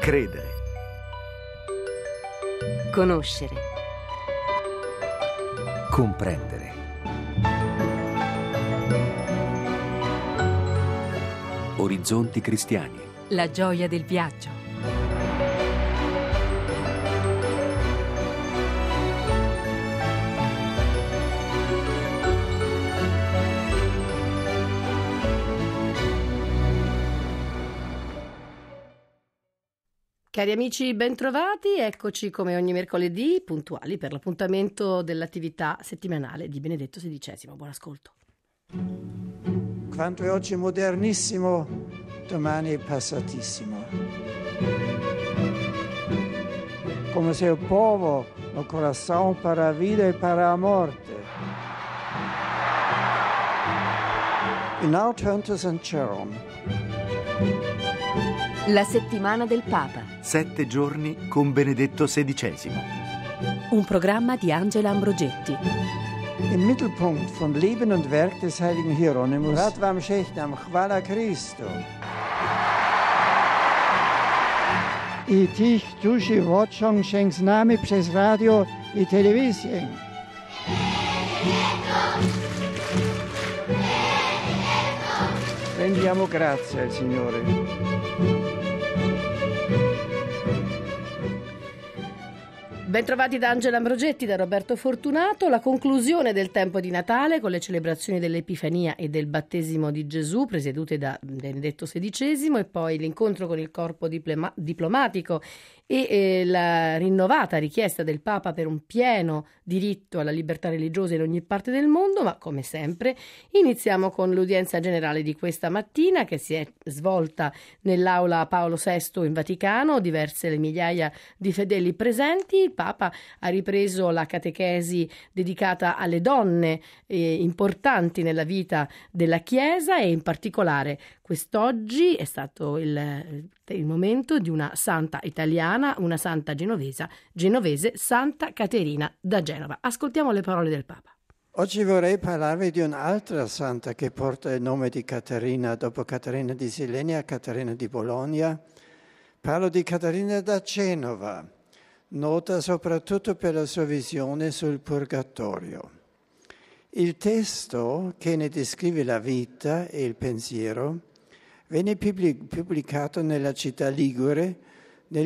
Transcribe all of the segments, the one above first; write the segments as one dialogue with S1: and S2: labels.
S1: Credere.
S2: Conoscere.
S1: Comprendere. Orizzonti cristiani.
S2: La gioia del viaggio.
S3: Cari amici, bentrovati, eccoci come ogni mercoledì, puntuali per l'appuntamento dell'attività settimanale di Benedetto XVI. Buon ascolto.
S4: Quanto è oggi modernissimo, domani è passatissimo. Come se il povo, il coração para a vida e para a morte. In 810.
S2: La settimana del Papa.
S1: 7 giorni con Benedetto XVI.
S2: Un programma di Angela Ambrogetti.
S4: Im Mittelpunkt von Leben und Werk des heiligen Hieronymus, Rad vam Shechnam, Chwala Christo. I tich duši vočong šeng s nami przez radio i telewizję. Rendiamo grazie al Signore.
S3: Bentrovati da Angela Ambrogetti, da Roberto Fortunato. La conclusione del tempo di Natale con le celebrazioni dell'Epifania e del battesimo di Gesù presiedute da Benedetto XVI e poi l'incontro con il corpo diplomatico e la rinnovata richiesta del Papa per un pieno diritto alla libertà religiosa in ogni parte del mondo, ma come sempre iniziamo con l'udienza generale di questa mattina che si è svolta nell'aula Paolo VI in Vaticano, diverse le migliaia di fedeli presenti. Il Papa ha ripreso la catechesi dedicata alle donne importanti nella vita della Chiesa e in particolare quest'oggi è stato il momento di una santa italiana, una santa genovese, Santa Caterina da Genova. Ascoltiamo le parole del Papa.
S4: Oggi vorrei parlarvi di un'altra santa che porta il nome di Caterina, dopo Caterina di Silenia, Caterina di Bologna. Parlo di Caterina da Genova, nota soprattutto per la sua visione sul purgatorio. Il testo che ne descrive la vita e il pensiero venne pubblicato nella città ligure nel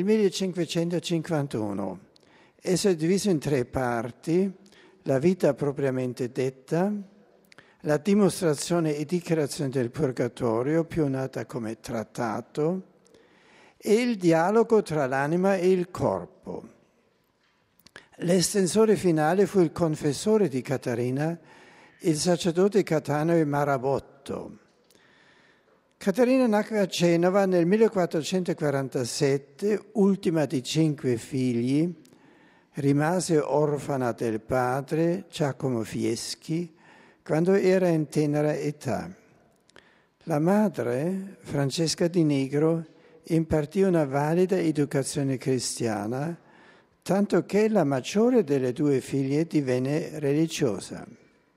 S4: 1551. Esso è diviso in 3 parti: la vita propriamente detta, la dimostrazione e dichiarazione del purgatorio, più nota come trattato, e il dialogo tra l'anima e il corpo. L'estensore finale fu il confessore di Caterina, il sacerdote cataneo Marabotto. Caterina nacque a Genova nel 1447, ultima di 5 figli, rimase orfana del padre Giacomo Fieschi quando era in tenera età. La madre, Francesca Di Negro, impartì una valida educazione cristiana, tanto che la maggiore delle 2 figlie divenne religiosa.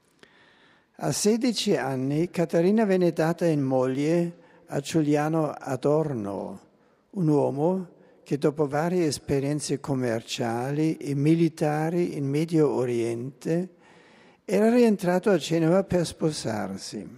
S4: A 16 anni Caterina venne data in moglie a Giuliano Adorno, un uomo che dopo varie esperienze commerciali e militari in Medio Oriente era rientrato a Genova per sposarsi.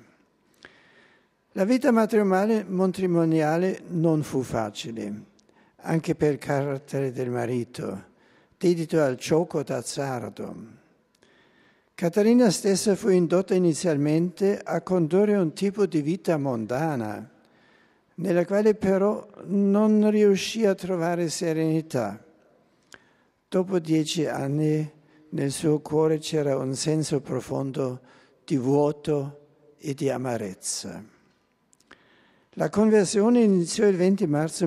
S4: La vita matrimoniale non fu facile, anche per il carattere del marito, dedito al gioco d'azzardo. Caterina stessa fu indotta inizialmente a condurre un tipo di vita mondana, nella quale però non riuscì a trovare serenità. Dopo 10 anni nel suo cuore c'era un senso profondo di vuoto e di amarezza. La conversione iniziò il 20 marzo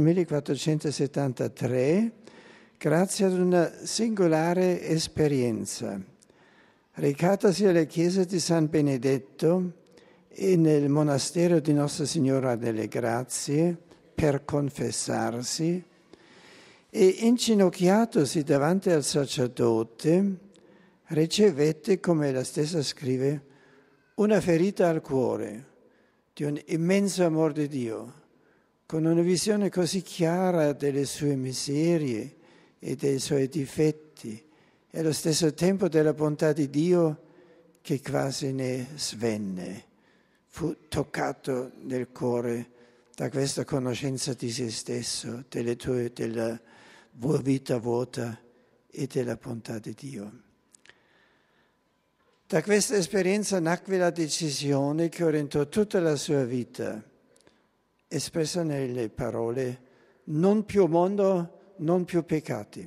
S4: 1473 grazie ad una singolare esperienza. Recatasi alla chiesa di San Benedetto e nel monastero di Nostra Signora delle Grazie per confessarsi e inginocchiatosi davanti al sacerdote ricevette, come la stessa scrive, una ferita al cuore di un immenso amor di Dio, con una visione così chiara delle sue miserie e dei suoi difetti, e allo stesso tempo della bontà di Dio, che quasi ne svenne. Fu toccato nel cuore da questa conoscenza di se stesso, della vita vuota e della bontà di Dio. Da questa esperienza nacque la decisione che orientò tutta la sua vita, espressa nelle parole: non più mondo, non più peccati.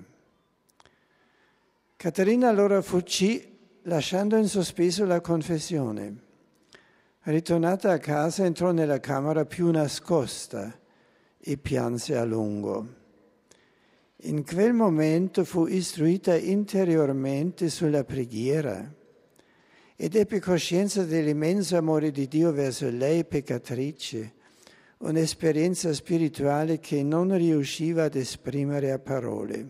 S4: Caterina allora fuggì, lasciando in sospeso la confessione. Ritornata a casa, entrò nella camera più nascosta e pianse a lungo. In quel momento fu istruita interiormente sulla preghiera ed ebbe coscienza dell'immenso amore di Dio verso lei, peccatrice, un'esperienza spirituale che non riusciva ad esprimere a parole.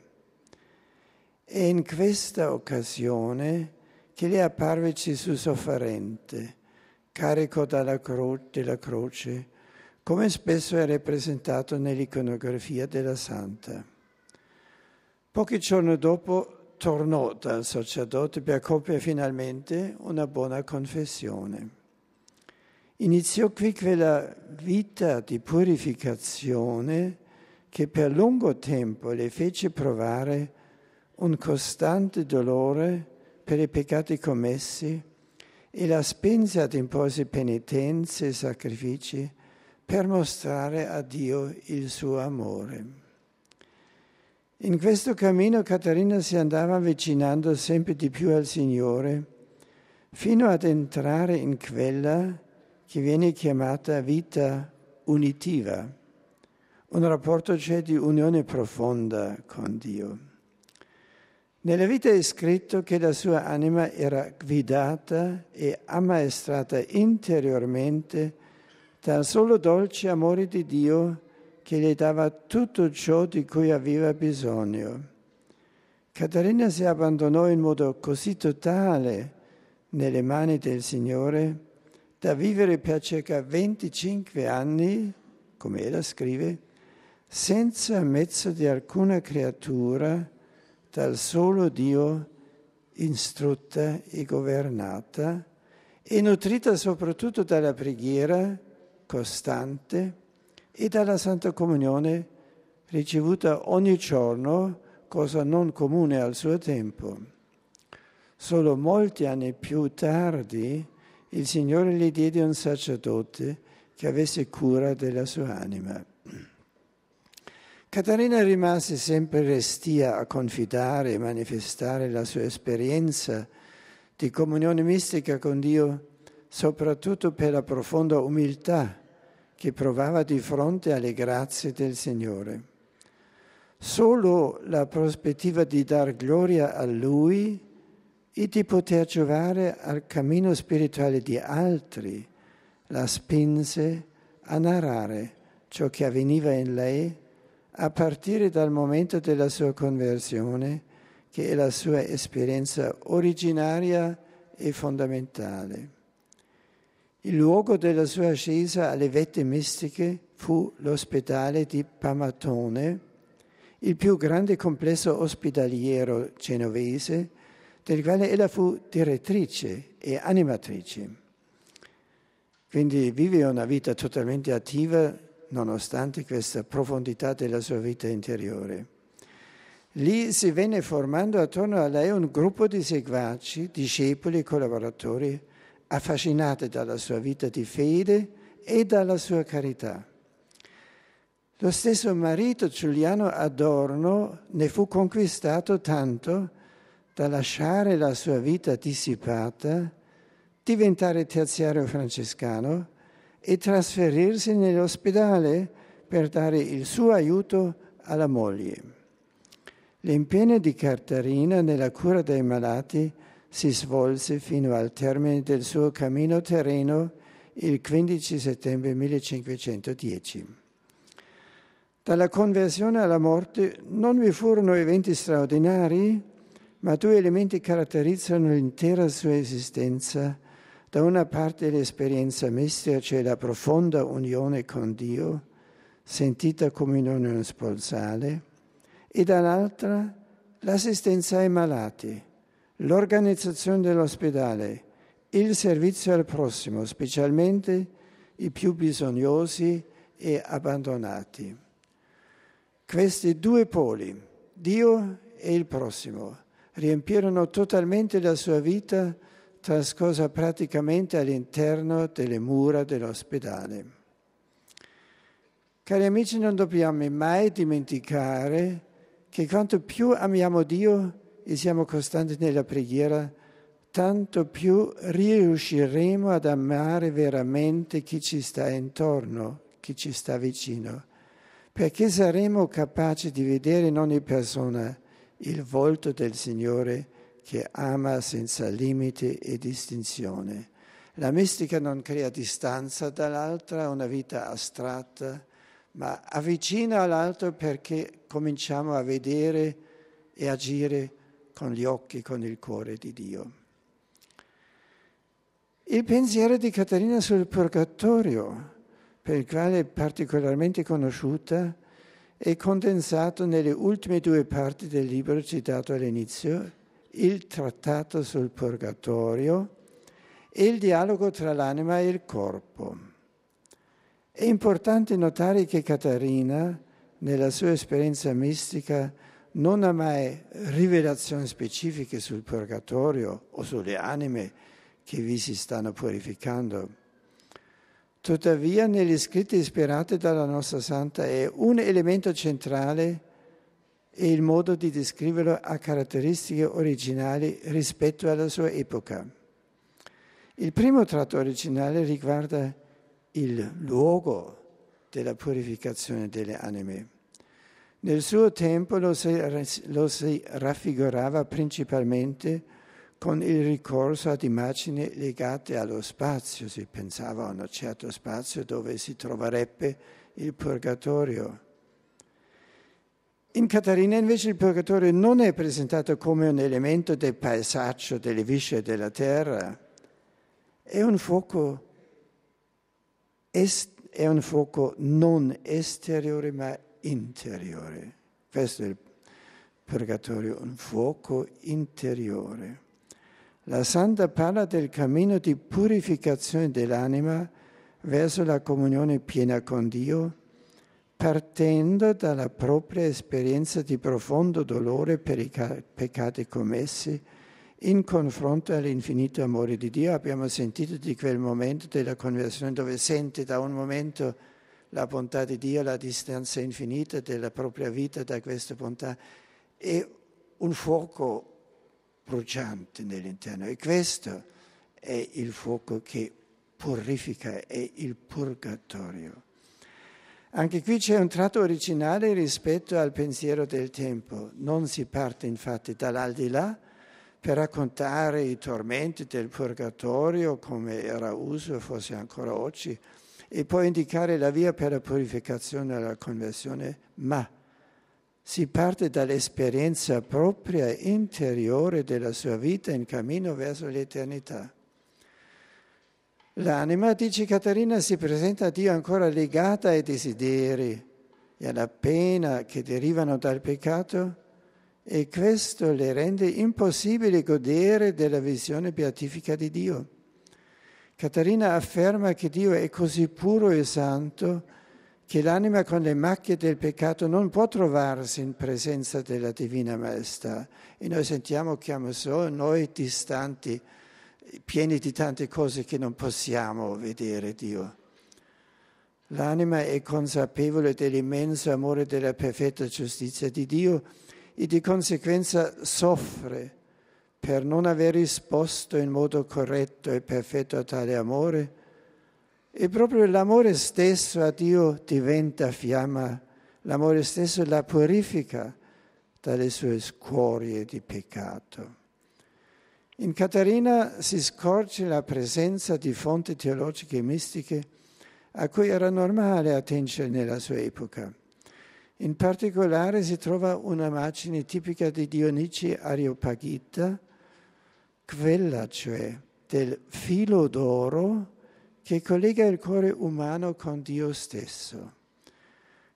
S4: E in questa occasione che le apparve Gesù sofferente, carico della croce, come spesso è rappresentato nell'iconografia della Santa. Pochi giorni dopo tornò dal sacerdote per compiere finalmente una buona confessione. Iniziò qui quella vita di purificazione che per lungo tempo le fece provare un costante dolore per i peccati commessi e la spinse ad imporsi penitenze e sacrifici per mostrare a Dio il suo amore. In questo cammino Caterina si andava avvicinando sempre di più al Signore, fino ad entrare in quella che viene chiamata vita unitiva, un rapporto cioè di unione profonda con Dio. Nella vita è scritto che la sua anima era guidata e ammaestrata interiormente dal solo dolce amore di Dio che le dava tutto ciò di cui aveva bisogno. Caterina si abbandonò in modo così totale nelle mani del Signore da vivere per circa 25 anni, come ella scrive, senza mezzo di alcuna creatura, dal solo Dio, istrutta e governata, e nutrita soprattutto dalla preghiera costante e dalla Santa Comunione ricevuta ogni giorno, cosa non comune al suo tempo. Solo molti anni più tardi il Signore le diede un sacerdote che avesse cura della sua anima. Caterina rimase sempre restia a confidare e manifestare la sua esperienza di comunione mistica con Dio, soprattutto per la profonda umiltà che provava di fronte alle grazie del Signore. Solo la prospettiva di dar gloria a Lui e di poter giovare al cammino spirituale di altri la spinse a narrare ciò che avveniva in lei a partire dal momento della sua conversione, che è la sua esperienza originaria e fondamentale. Il luogo della sua ascesa alle vette mistiche fu l'ospedale di Pamatone, il più grande complesso ospedaliero genovese, del quale ella fu direttrice e animatrice. Quindi vive una vita totalmente attiva nonostante questa profondità della sua vita interiore. Lì si venne formando attorno a lei un gruppo di seguaci, discepoli e collaboratori affascinati dalla sua vita di fede e dalla sua carità. Lo stesso marito Giuliano Adorno ne fu conquistato tanto da lasciare la sua vita dissipata, diventare terziario francescano e trasferirsi nell'ospedale per dare il suo aiuto alla moglie. L'impegno di Caterina nella cura dei malati si svolse fino al termine del suo cammino terreno il 15 settembre 1510. Dalla conversione alla morte non vi furono eventi straordinari, ma due elementi caratterizzano l'intera sua esistenza. Da una parte l'esperienza mistica, cioè la profonda unione con Dio, sentita comunione sponsale, e dall'altra l'assistenza ai malati, l'organizzazione dell'ospedale, il servizio al prossimo, specialmente i più bisognosi e abbandonati. Questi due poli, Dio e il prossimo, riempirono totalmente la sua vita, trascorsa praticamente all'interno delle mura dell'ospedale. Cari amici, non dobbiamo mai dimenticare che quanto più amiamo Dio e siamo costanti nella preghiera, tanto più riusciremo ad amare veramente chi ci sta intorno, chi ci sta vicino, perché saremo capaci di vedere in ogni persona il volto del Signore che ama senza limite e distinzione. La mistica non crea distanza dall'altra, una vita astratta, ma avvicina all'altro perché cominciamo a vedere e agire con gli occhi, con il cuore di Dio. Il pensiero di Caterina sul purgatorio, per il quale è particolarmente conosciuta, è condensato nelle ultime due parti del libro citato all'inizio, il trattato sul purgatorio e il dialogo tra l'anima e il corpo. È importante notare che Caterina, nella sua esperienza mistica, non ha mai rivelazioni specifiche sul purgatorio o sulle anime che vi si stanno purificando. Tuttavia, negli scritti ispirati dalla nostra Santa è un elemento centrale e il modo di descriverlo ha caratteristiche originali rispetto alla sua epoca. Il primo tratto originale riguarda il luogo della purificazione delle anime. Nel suo tempo lo si raffigurava principalmente con il ricorso ad immagini legate allo spazio. Si pensava a un certo spazio dove si troverebbe il purgatorio. In Caterina invece il purgatorio non è presentato come un elemento del paesaggio, delle viscere della terra. È un fuoco non esteriore ma interiore. Questo è il purgatorio, un fuoco interiore. La Santa parla del cammino di purificazione dell'anima verso la comunione piena con Dio, partendo dalla propria esperienza di profondo dolore per i peccati commessi in confronto all'infinito amore di Dio. Abbiamo sentito di quel momento della conversione dove sente da un momento la bontà di Dio, la distanza infinita della propria vita da questa bontà, e un fuoco bruciante nell'interno. E questo è il fuoco che purifica, è il purgatorio. Anche qui c'è un tratto originale rispetto al pensiero del tempo. Non si parte infatti dall'aldilà per raccontare i tormenti del purgatorio come era uso, forse ancora oggi, e poi indicare la via per la purificazione e la conversione, ma si parte dall'esperienza propria interiore della sua vita in cammino verso l'eternità. L'anima, dice Caterina, si presenta a Dio ancora legata ai desideri e alla pena che derivano dal peccato, e questo le rende impossibile godere della visione beatifica di Dio. Caterina afferma che Dio è così puro e santo che l'anima con le macchie del peccato non può trovarsi in presenza della Divina Maestà. E noi sentiamo che siamo noi distanti, pieni di tante cose che non possiamo vedere Dio. L'anima è consapevole dell'immenso amore e della perfetta giustizia di Dio e di conseguenza soffre per non aver risposto in modo corretto e perfetto a tale amore, e proprio l'amore stesso a Dio diventa fiamma, l'amore stesso la purifica dalle sue scorie di peccato. In Caterina si scorge la presenza di fonti teologiche e mistiche a cui era normale attingere nella sua epoca. In particolare si trova un'immagine tipica di Dionigi Areopagita, quella cioè del filo d'oro che collega il cuore umano con Dio stesso.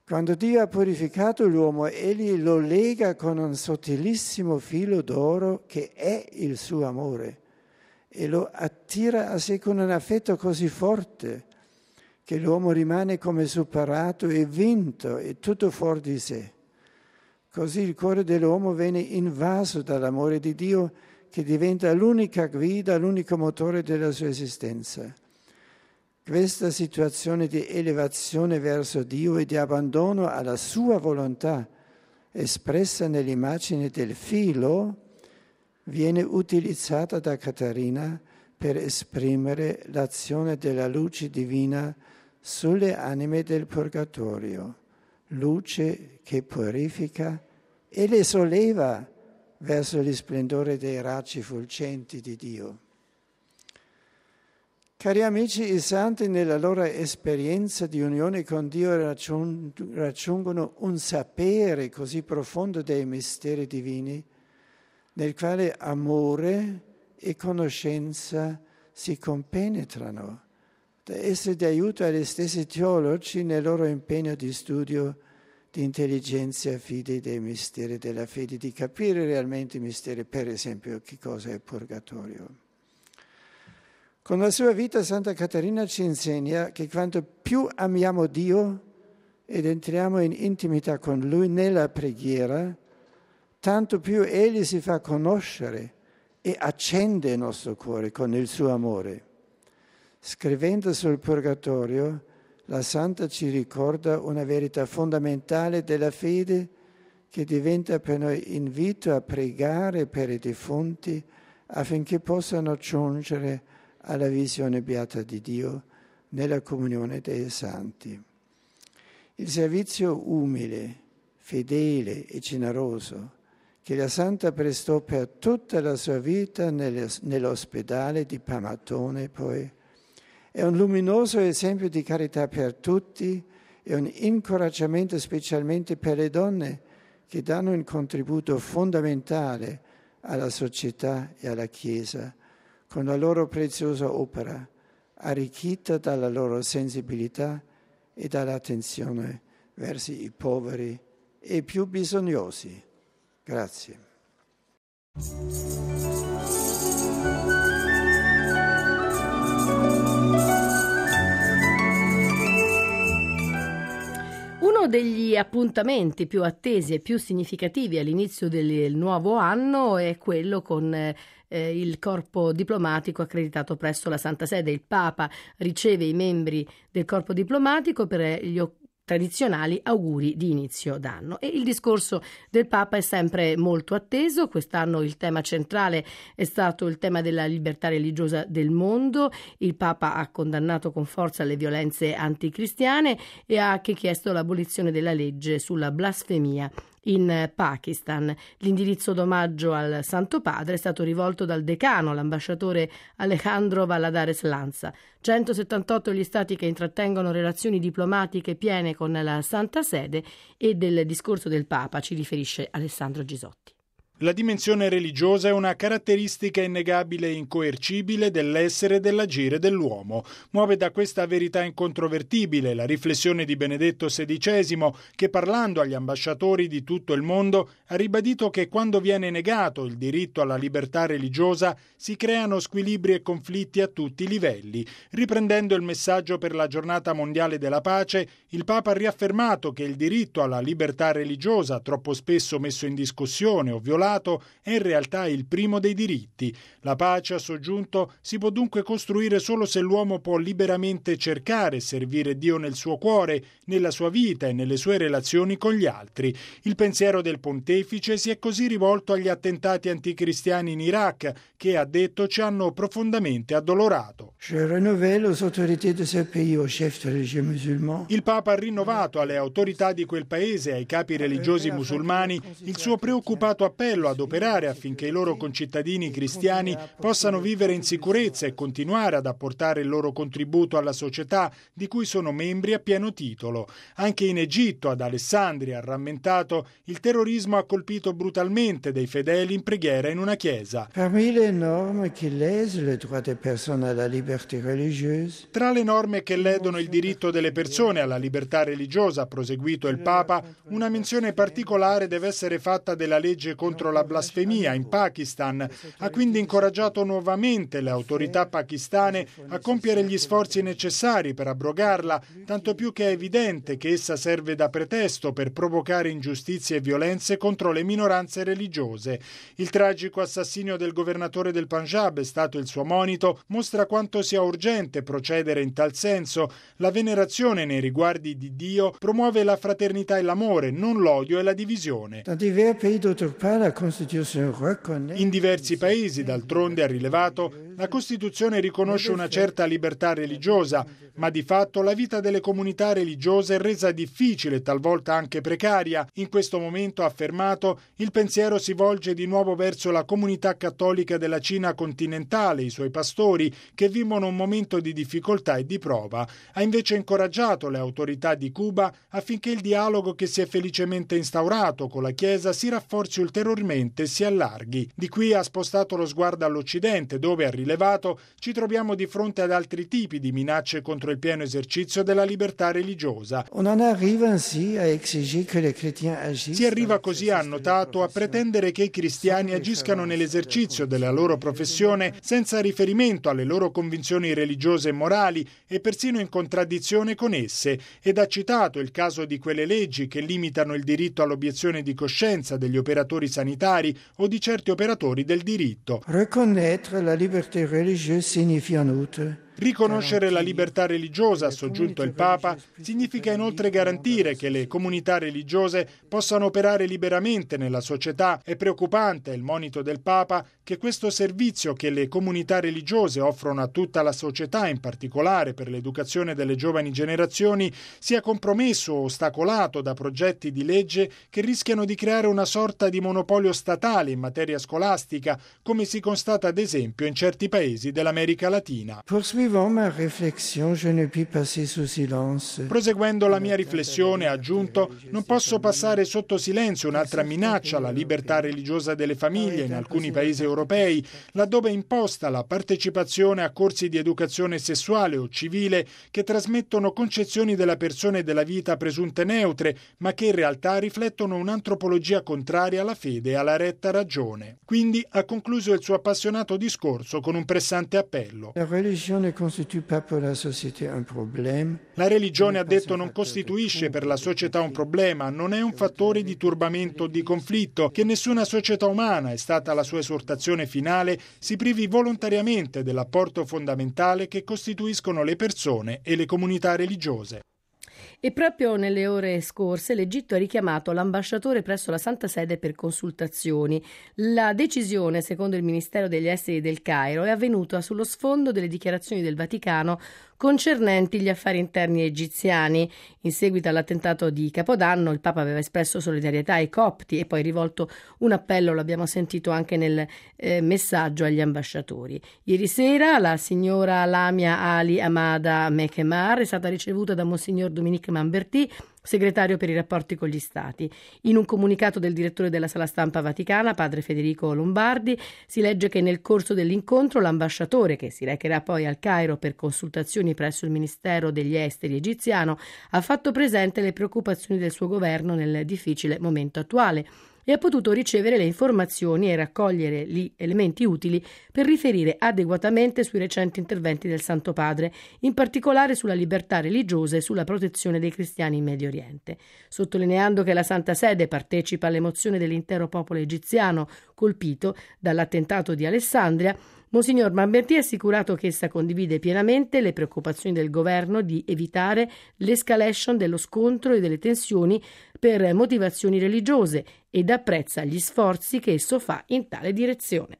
S4: Quando Dio ha purificato l'uomo, egli lo lega con un sottilissimo filo d'oro che è il suo amore e lo attira a sé con un affetto così forte che l'uomo rimane come superato e vinto e tutto fuori di sé. Così il cuore dell'uomo viene invaso dall'amore di Dio che diventa l'unica guida, l'unico motore della sua esistenza. Questa situazione di elevazione verso Dio e di abbandono alla sua volontà, espressa nell'immagine del filo, viene utilizzata da Caterina per esprimere l'azione della luce divina sulle anime del purgatorio, luce che purifica e le solleva verso il splendore dei raggi fulgenti di Dio. Cari amici, i santi nella loro esperienza di unione con Dio raggiungono un sapere così profondo dei misteri divini, nel quale amore e conoscenza si compenetrano, da essere di aiuto agli stessi teologi nel loro impegno di studio di intelligenza e fede dei misteri della fede, di capire realmente i misteri, per esempio, che cosa è il purgatorio. Con la sua vita Santa Caterina ci insegna che quanto più amiamo Dio ed entriamo in intimità con Lui nella preghiera, tanto più Egli si fa conoscere e accende il nostro cuore con il suo amore. Scrivendo sul Purgatorio, la Santa ci ricorda una verità fondamentale della fede che diventa per noi invito a pregare per i defunti affinché possano giungere alla visione beata di Dio nella comunione dei santi. Il servizio umile, fedele e generoso che la Santa prestò per tutta la sua vita nell'ospedale di Pamatone poi è un luminoso esempio di carità per tutti e un incoraggiamento specialmente per le donne che danno un contributo fondamentale alla società e alla Chiesa con la loro preziosa opera, arricchita dalla loro sensibilità e dall'attenzione verso i poveri e i più bisognosi. Grazie.
S3: Uno degli appuntamenti più attesi e più significativi all'inizio del nuovo anno è quello con il corpo diplomatico accreditato presso la Santa Sede. Il Papa riceve i membri del corpo diplomatico per gli tradizionali auguri di inizio d'anno. E il discorso del Papa è sempre molto atteso. Quest'anno il tema centrale è stato il tema della libertà religiosa del mondo. Il Papa ha condannato con forza le violenze anticristiane e ha anche chiesto l'abolizione della legge sulla blasfemia in Pakistan. L'indirizzo d'omaggio al Santo Padre è stato rivolto dal decano, l'ambasciatore Alejandro Valladares Lanza. 178 gli stati che intrattengono relazioni diplomatiche piene con la Santa Sede, e del discorso del Papa ci riferisce Alessandro Gisotti.
S5: La dimensione religiosa è una caratteristica innegabile e incoercibile dell'essere e dell'agire dell'uomo. Muove da questa verità incontrovertibile la riflessione di Benedetto XVI, che parlando agli ambasciatori di tutto il mondo ha ribadito che quando viene negato il diritto alla libertà religiosa si creano squilibri e conflitti a tutti i livelli. Riprendendo il messaggio per la Giornata Mondiale della Pace, il Papa ha riaffermato che il diritto alla libertà religiosa, troppo spesso messo in discussione o violato, è in realtà il primo dei diritti. La pace, ha soggiunto, si può dunque costruire solo se l'uomo può liberamente cercare e servire Dio nel suo cuore, nella sua vita e nelle sue relazioni con gli altri. Il pensiero del pontefice si è così rivolto agli attentati anticristiani in Iraq, che, ha detto, ci hanno profondamente addolorato. Il Papa ha rinnovato alle autorità di quel paese e ai capi religiosi musulmani il suo preoccupato appello appello ad operare affinché i loro concittadini cristiani possano vivere in sicurezza e continuare ad apportare il loro contributo alla società di cui sono membri a pieno titolo. Anche in Egitto, ad Alessandria, ha rammentato, il terrorismo ha colpito brutalmente dei fedeli in preghiera in una chiesa.
S4: Parmi le norme qui lèsent le droit des personnes à la liberté religieuse.
S5: Tra le norme che ledono il diritto delle persone alla libertà religiosa, ha proseguito il Papa, una menzione particolare deve essere fatta della legge contro la blasfemia in Pakistan. Ha quindi incoraggiato nuovamente le autorità pakistane a compiere gli sforzi necessari per abrogarla, tanto più che è evidente che essa serve da pretesto per provocare ingiustizie e violenze contro le minoranze religiose. Il tragico assassinio del governatore del Punjab è stato il suo monito, mostra quanto sia urgente procedere in tal senso. La venerazione nei riguardi di Dio promuove la fraternità e l'amore, non l'odio e la divisione. In diversi paesi, d'altronde, ha rilevato, la Costituzione riconosce una certa libertà religiosa, ma di fatto la vita delle comunità religiose è resa difficile e talvolta anche precaria. In questo momento, ha affermato, il pensiero si volge di nuovo verso la comunità cattolica della Cina continentale, i suoi pastori, che vivono un momento di difficoltà e di prova. Ha invece incoraggiato le autorità di Cuba affinché il dialogo che si è felicemente instaurato con la Chiesa si rafforzi ulteriormente e si allarghi. Di qui ha spostato lo sguardo all'Occidente, dove ha rilevato ci troviamo di fronte ad altri tipi di minacce contro il pieno esercizio della libertà religiosa. Si arriva così, ha annotato, a pretendere che i cristiani agiscano nell'esercizio della loro professione senza riferimento alle loro convinzioni religiose e morali e persino in contraddizione con esse, ed ha citato il caso di quelle leggi che limitano il diritto all'obiezione di coscienza degli operatori sanitari o di certi operatori del diritto.
S4: Reconnaître la liberté religieuse signifie en outre
S5: Riconoscere la libertà religiosa, ha soggiunto il Papa, significa inoltre garantire che le comunità religiose possano operare liberamente nella società. È preoccupante, è il monito del Papa, che questo servizio che le comunità religiose offrono a tutta la società, in particolare per l'educazione delle giovani generazioni, sia compromesso o ostacolato da progetti di legge che rischiano di creare una sorta di monopolio statale in materia scolastica, come si constata ad esempio in certi paesi dell'America Latina. Proseguendo la mia riflessione, ha aggiunto, non posso passare sotto silenzio un'altra minaccia alla libertà religiosa delle famiglie in alcuni paesi europei, laddove è imposta la partecipazione a corsi di educazione sessuale o civile che trasmettono concezioni della persona e della vita presunte neutre, ma che in realtà riflettono un'antropologia contraria alla fede e alla retta ragione. Quindi ha concluso il suo appassionato discorso con un pressante appello.
S4: La religione costitue pas pour la société un problème.
S5: La religione, ha detto, non costituisce per la società un problema, non è un fattore di turbamento o di conflitto, che nessuna società umana, è stata la sua esortazione finale, si privi volontariamente dell'apporto fondamentale che costituiscono le persone e le comunità religiose.
S3: E proprio nelle ore scorse l'Egitto ha richiamato l'ambasciatore presso la Santa Sede per consultazioni. La decisione, secondo il Ministero degli Esteri del Cairo, è avvenuta sullo sfondo delle dichiarazioni del Vaticano concernenti gli affari interni egiziani. In seguito all'attentato di Capodanno, il Papa aveva espresso solidarietà ai copti e poi rivolto un appello, l'abbiamo sentito anche nel messaggio agli ambasciatori. Ieri sera la signora Lamia Ali Amada Mekemar è stata ricevuta da Monsignor Dominique Mamberti, segretario per i rapporti con gli Stati. In un comunicato del direttore della Sala Stampa Vaticana, padre Federico Lombardi, si legge che nel corso dell'incontro l'ambasciatore, che si recherà poi al Cairo per consultazioni presso il Ministero degli Esteri egiziano, ha fatto presente le preoccupazioni del suo governo nel difficile momento attuale e ha potuto ricevere le informazioni e raccogliere gli elementi utili per riferire adeguatamente sui recenti interventi del Santo Padre, in particolare sulla libertà religiosa e sulla protezione dei cristiani in Medio Oriente. Sottolineando che la Santa Sede partecipa all'emozione dell'intero popolo egiziano colpito dall'attentato di Alessandria, Monsignor Mamberti ha assicurato che essa condivide pienamente le preoccupazioni del governo di evitare l'escalation dello scontro e delle tensioni per motivazioni religiose ed apprezza gli sforzi che esso fa in tale direzione.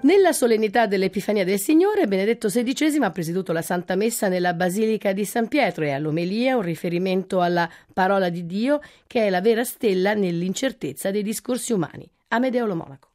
S3: Nella solennità dell'Epifania del Signore, Benedetto XVI ha presieduto la Santa Messa nella Basilica di San Pietro e all'omelia un riferimento alla parola di Dio, che è la vera stella nell'incertezza dei discorsi umani. Amedeo Lo Monaco.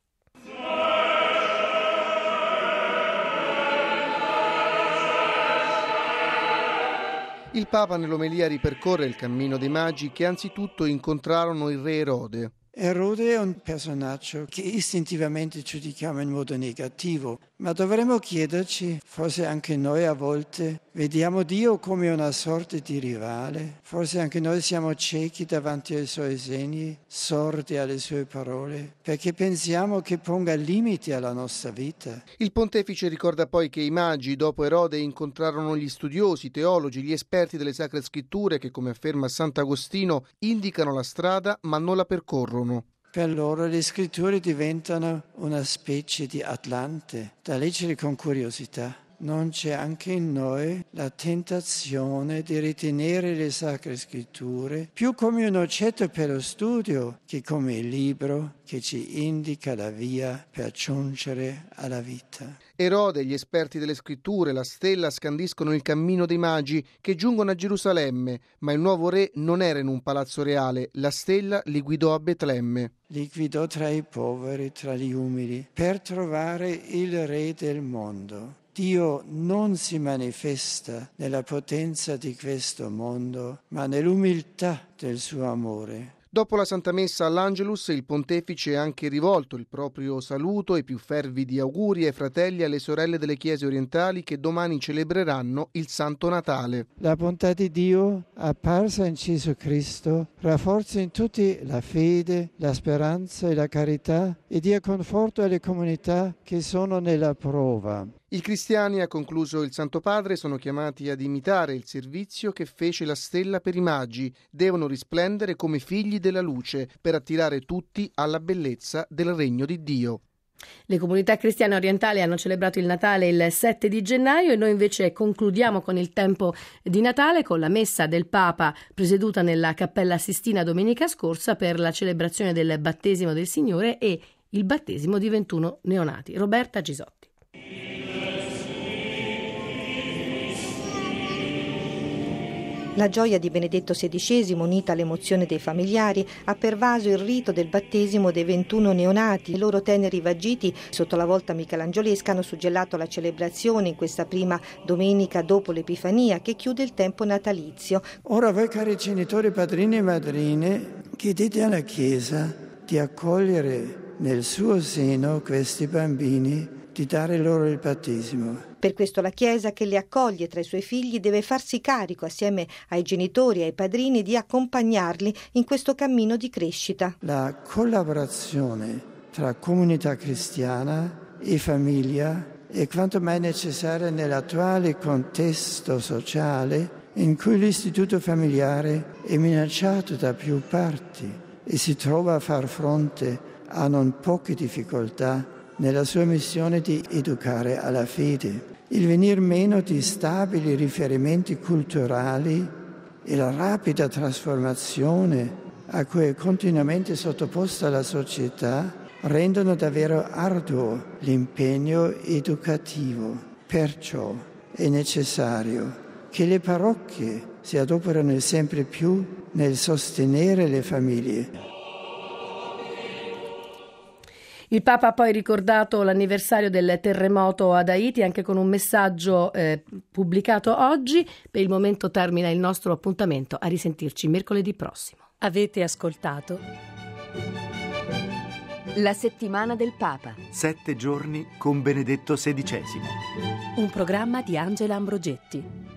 S6: Il Papa nell'omelia ripercorre il cammino dei magi che anzitutto incontrarono il re Erode.
S4: Erode è un personaggio che istintivamente giudichiamo in modo negativo, ma dovremmo chiederci, forse anche noi a volte, vediamo Dio come una sorta di rivale? Forse anche noi siamo ciechi davanti ai suoi segni, sordi alle sue parole, perché pensiamo che ponga limiti alla nostra vita.
S6: Il pontefice ricorda poi che i magi, dopo Erode, incontrarono gli studiosi, i teologi, gli esperti delle Sacre Scritture che, come afferma Sant'Agostino, indicano la strada ma non la percorrono.
S4: Per loro le scritture diventano una specie di Atlante da leggere con curiosità. Non c'è anche in noi la tentazione di ritenere le Sacre Scritture più come un oggetto per lo studio che come il libro che ci indica la via per giungere alla vita.
S6: Erode, gli esperti delle scritture, la stella scandiscono il cammino dei magi che giungono a Gerusalemme, ma il nuovo re non era in un palazzo reale, la stella li guidò a Betlemme.
S4: Li guidò tra i poveri, tra gli umili, per trovare il re del mondo. Dio non si manifesta nella potenza di questo mondo, ma nell'umiltà del suo amore.
S6: Dopo la Santa Messa all'Angelus, il pontefice ha anche rivolto il proprio saluto e più fervidi auguri ai fratelli e alle sorelle delle chiese orientali che domani celebreranno il Santo Natale.
S4: La bontà di Dio, apparsa in Gesù Cristo, rafforza in tutti la fede, la speranza e la carità e dia conforto alle comunità che sono nella prova.
S6: I cristiani, ha concluso il Santo Padre, sono chiamati ad imitare il servizio che fece la stella per i magi. Devono risplendere come figli della luce per attirare tutti alla bellezza del regno di Dio.
S3: Le comunità cristiane orientali hanno celebrato il Natale il 7 di gennaio e noi invece concludiamo con il tempo di Natale con la messa del Papa presieduta nella Cappella Sistina domenica scorsa per la celebrazione del battesimo del Signore e il battesimo di 21 neonati. Roberta Gisotti.
S7: La gioia di Benedetto XVI, unita all'emozione dei familiari, ha pervaso il rito del battesimo dei 21 neonati. I loro teneri vagiti, sotto la volta michelangiolesca, hanno suggellato la celebrazione in questa prima domenica dopo l'Epifania, che chiude il tempo natalizio.
S4: Ora voi, cari genitori, padrini e madrine, chiedete alla Chiesa di accogliere nel suo seno questi bambini, di dare loro il battesimo.
S7: Per questo la Chiesa, che li accoglie tra i suoi figli, deve farsi carico, assieme ai genitori e ai padrini, di accompagnarli in questo cammino di crescita.
S4: La collaborazione tra comunità cristiana e famiglia è quanto mai necessaria nell'attuale contesto sociale in cui l'istituto familiare è minacciato da più parti e si trova a far fronte a non poche difficoltà nella sua missione di educare alla fede. Il venir meno di stabili riferimenti culturali e la rapida trasformazione a cui è continuamente sottoposta la società rendono davvero arduo l'impegno educativo. Perciò è necessario che le parrocchie si adoperino sempre più nel sostenere le famiglie.
S3: Il Papa ha poi ricordato l'anniversario del terremoto ad Haiti anche con un messaggio pubblicato oggi. Per il momento termina il nostro appuntamento. A risentirci mercoledì prossimo.
S2: Avete ascoltato
S8: La settimana del Papa.
S1: 7 giorni con Benedetto XVI.
S2: un programma di Angela Ambrogetti.